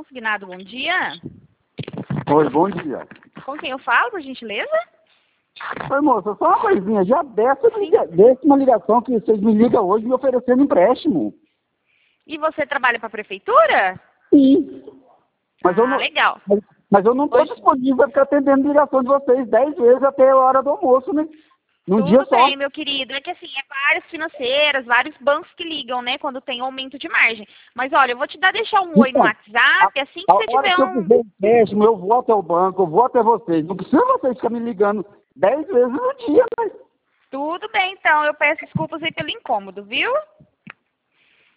consignado, bom dia. Oi, bom dia. Com quem eu falo, por gentileza? Oi, moça, só uma coisinha. Já desse uma ligação que vocês me ligam hoje me oferecendo empréstimo. E você trabalha para a prefeitura? Sim. Mas eu não, legal. mas eu não estou disponível para ficar atendendo ligação de vocês 10 vezes até a hora do almoço, né? Num dia Tudo só. bem, meu querido. É que assim, é várias financeiras, vários bancos que ligam, né, quando tem aumento de margem. Mas olha, eu vou deixar um oi no Então, WhatsApp, assim que a você hora tiver que eu um... quiser empréstimo, eu vou até o banco, eu vou até vocês. Não precisa vocês ficar me ligando 10 vezes no dia, né? Tudo bem, então. Eu peço desculpas aí pelo incômodo, viu?